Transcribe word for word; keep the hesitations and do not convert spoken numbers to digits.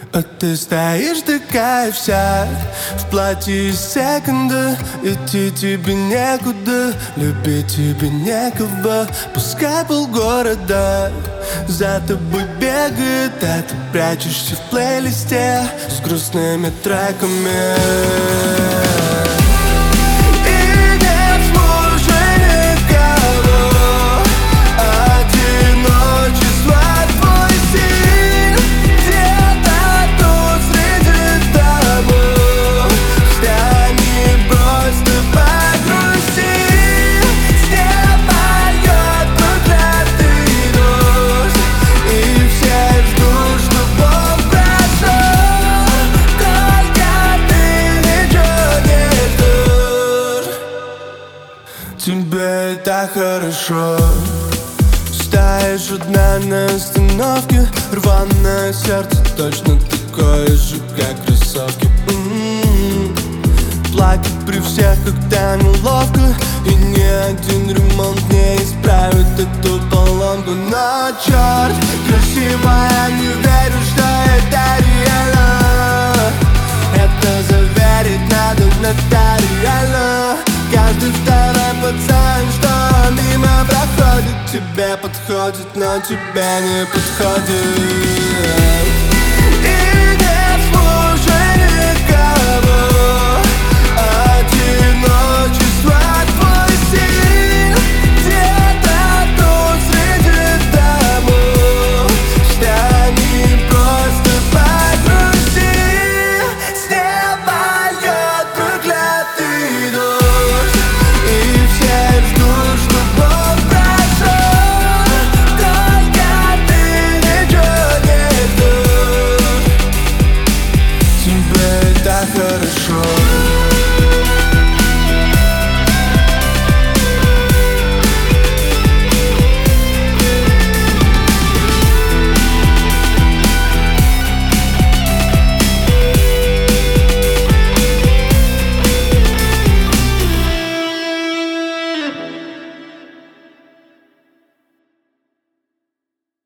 А ты стоишь такая вся в платье из секонда. Идти тебе некуда, любить тебе некого. Пускай полгорода за тобой бегает, а ты прячешься в плейлисте с грустными треками. Тебе так хорошо. Стоишь одна на остановке, рваное сердце точно такое же, как кроссовки. м-м-м. Плакать при всех, когда неловко, и ни один ремонт не исправит эту поломку. Но черт, красивая, не верю, что это реально. Это заверить надо нотариально. Каждый второй пацан, что мимо проходит, тебе подходит, но тебе не подходит.